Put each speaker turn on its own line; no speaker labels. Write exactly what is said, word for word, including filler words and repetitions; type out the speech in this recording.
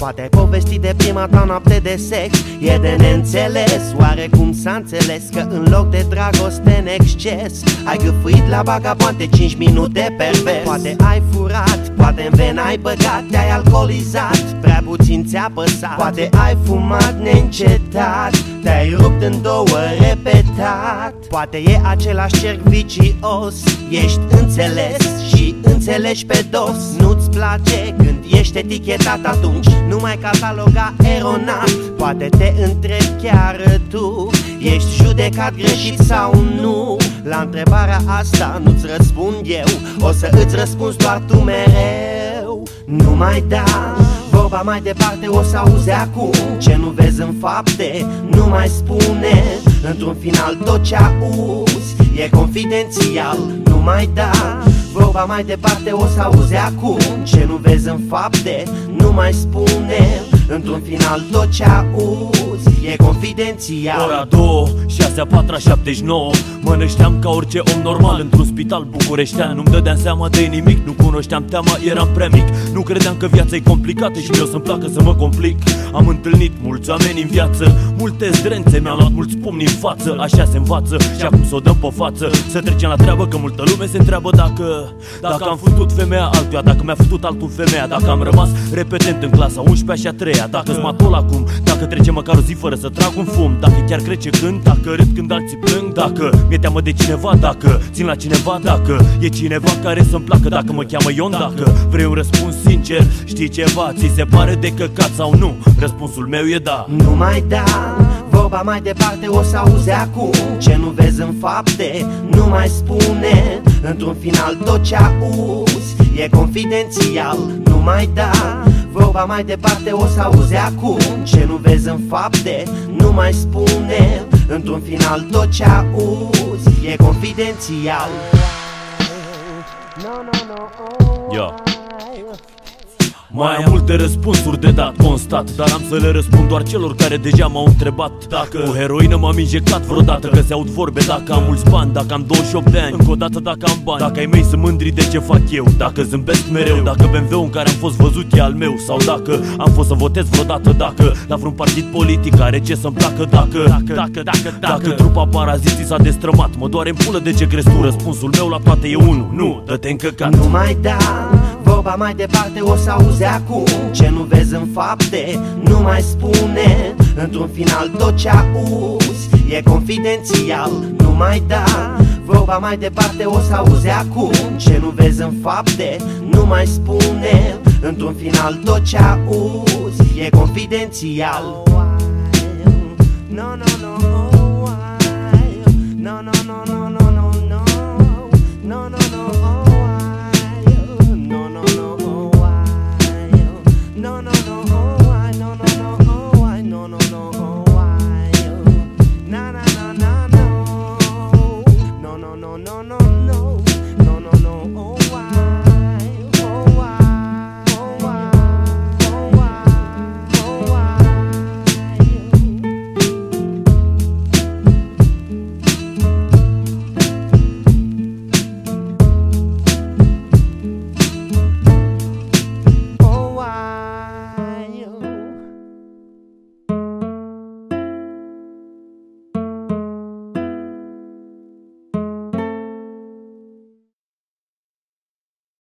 Poate ai povestit de prima ta noapte de sex, e de neînțeles. Oare cum s-a înțeles că în loc de dragoste în exces ai gâfâit la baga poate cinci minute pervers? Poate ai furat, poate în vena ai băgat, te-ai alcoolizat, prea puțin ți-a păsat. Poate ai fumat neîncetat, te-ai rupt în două repetat. Poate e același cerc vicios, ești înțeles și înțelegi pe dos. Nu-ți place când ești etichetat, atunci nu mai cataloga eronat. Poate te întrebi chiar tu, ești judecat greșit sau nu? La întrebarea asta nu-ți răspund eu, o să îți răspunzi doar tu mereu. Nu mai da, vorba mai departe o să auzi acum. Ce nu vezi în fapte, nu mai spune. Într-un final tot ce auzi e confidențial. Nu mai da, vorba mai departe o să auzi acum. Ce nu vezi în fapte, nu mai spune. Într-un final tot ce auzi e confidențial.
Ora două, șasea, patra, șaptezeci și nouă. Mă nășteam ca orice om normal într-un spital bucureștean. Nu-mi dădeam seama de nimic, nu cunoșteam teama, eram prea mic. Nu credeam că viața e complicată și eu să-mi placă să mă complic. Am întâlnit mulți oameni în viață, multe zdrențe, mi-am luat mulți pumni în față. Așa se învață și acum s-o dăm pe față. Să trecem la treabă că multă lume se întreabă dacă Dacă am futut femeia altuia, dacă mi-a futut altul femeia. Dacă am rămas repetent în clasa unsprezecea și a treia. Dacă-s matol acum, dacă trece măcar o zi fără să trag un fum. Dacă chiar crece când, dacă râd când alții plâng. Dacă mi-e teamă de cineva, dacă țin la cineva. Dacă e cineva care să-mi placă, dacă mă cheamă Ion. Dacă vrei un răspuns sincer, știi ceva, ți se pare de căcat sau nu? Răspunsul meu e da.
Nu mai da, vorba mai departe o să auzi acum. Ce nu vezi în fapte, nu mai spune. Într-un final tot ce auzi e confidențial. Nu mai da, vorba mai departe o să auzi acum. Ce nu vezi în fapte, nu mai spune. Într-un final tot ce auzi e confidențial.
Yo. Mai am multe răspunsuri de dat constat, dar am să le răspund doar celor care deja m-au întrebat. Dacă cu heroină m-am injectat vreodată, că se aud vorbe. Dacă am mulți bani, dacă am douăzeci și opt de ani, încă o dată dacă am bani. Dacă ai mei sunt mândri de ce fac eu, dacă zâmbesc mereu. Dacă B M W-ul în care am fost văzut e al meu. Sau dacă am fost să votez vreodată. Dacă la vreun partid politic are ce să-mi placă. Dacă, dacă, dacă, dacă, dacă trupa paraziții s-a destrămat, mă doare în pulă de ce crezi tu. Răspunsul meu la toate e unul, nu, dă-te în căcat.
Nu mai da, vorba mai departe o să auzi acum. Ce nu vezi în fapte, nu mai spune. Într-un final tot ce auzi e confidențial. Nu mai da, vorba mai departe o să auzi acum. Ce nu vezi în fapte, nu mai spune. Într-un final tot ce auzi e confidențial. No, no, no, no, no, no, no.